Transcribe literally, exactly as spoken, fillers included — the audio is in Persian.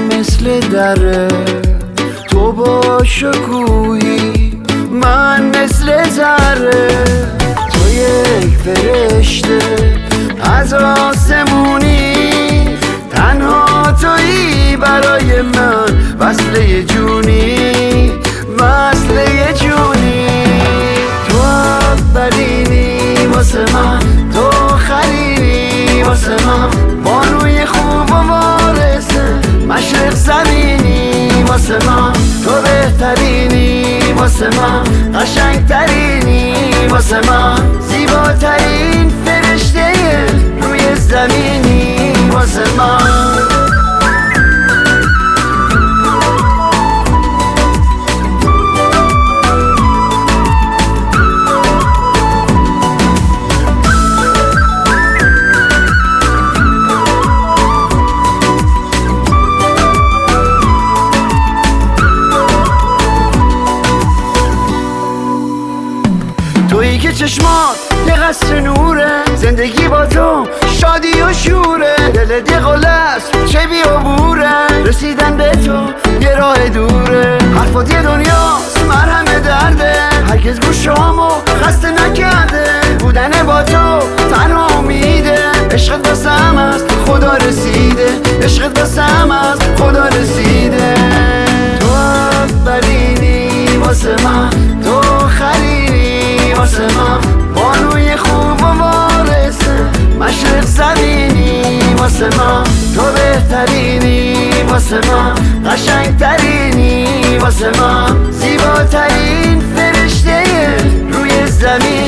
مثل دره، تو با شکوهی من مثل ذره. تو یک فرشته از آسمونی، تنها تویی برای من، وصله جونی وصله جونی. تو اولینی واسه من، تو خلیلی واسه من، بانوی خوب و وارثه مشرق زمینی واسه من. تو بهترینی واسه من، قشنگترینی واسه من، زیباترین فرشته روی زمینی واسه من. تویی که چشمات یه قصر نوره، زندگی با تو شادی و شوره. دل دیقل است چه بیابوره، رسیدن به تو یه راه دوره. حرفات یه دنیاست مرهم درده، هرگز گوشامو خسته نکرده. بودن با تو تنها امیده، عشقت واسم از خدا رسیده، عشقت واسم از خدا رسیده. تو اولینی واسه من، تو خلیلی واسه من، بانوی خوب و وارثه مشرق زمینی واسه من. تو بهترینی واسه من، قشنگترینی واسه من، زیباترین فرشته روی زمین